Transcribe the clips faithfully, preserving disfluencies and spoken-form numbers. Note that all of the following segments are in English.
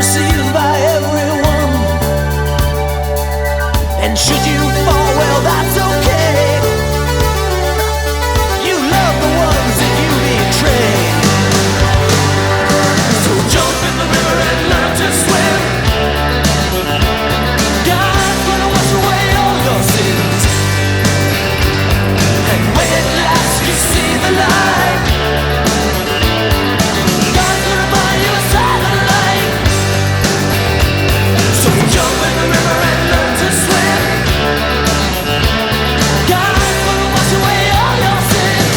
received by everyone. And should you fall, well, that's okay. You love the ones that you betray. So jump in the river and learn to swim. God's gonna wash away all your sins. And when at last you see the light, God's gonna buy you a satellite. So jump in the river and learn to swim. God's gonna wash away all your sins.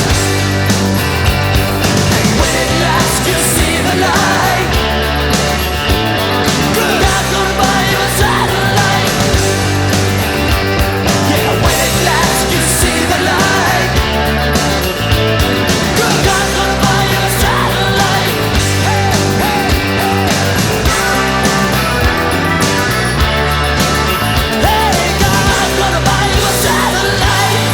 And when at last you see the light, God's gonna buy you a satellite. Yeah, when at last you see the light, God's gonna buy you a satellite. Hey, hey, hey. Hey, God's gonna buy you a satellite.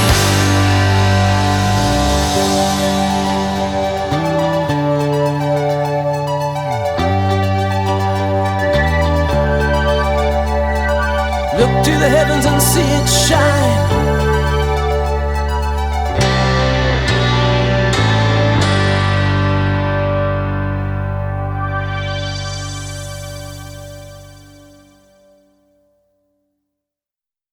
Look to the heavens and see it shine.